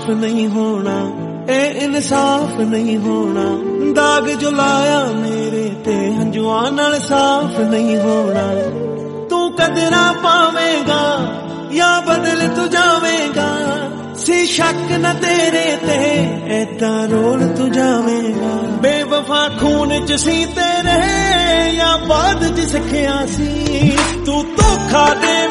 ਸਾਫ਼ ਨਹੀਂ ਹੋਣਾ, ਇਹ ਇਨਸਾਫ ਨਹੀਂ ਹੋਣਾ। ਦਾਗ ਜੋ ਲਾਇਆ ਮੇਰੇ ਤੇ ਹੰਝੂਆਂ ਨਾਲ ਸਾਫ਼ ਨਹੀਂ ਹੋਣਾ। ਤੂੰ ਕਦਰਾਂ ਪਾਵੇਂਗਾ ਜਾਂ ਬਦਲ ਤੂੰ ਜਾਵੇਂਗਾ, ਸੀ ਸ਼ੱਕ ਨਾ ਤੇਰੇ ਤੇ ਏਦਾਂ ਰੋਲ ਤੂੰ ਜਾਵੇਂਗਾ। ਬੇਵਫਾ ਖੂਨ ਚ ਸੀ ਤੇਰੇ ਜਾਂ ਬਾਅਦ ਚ ਸਿੱਖਿਆ ਸੀ, ਤੂੰ ਧੋਖਾ ਦੇ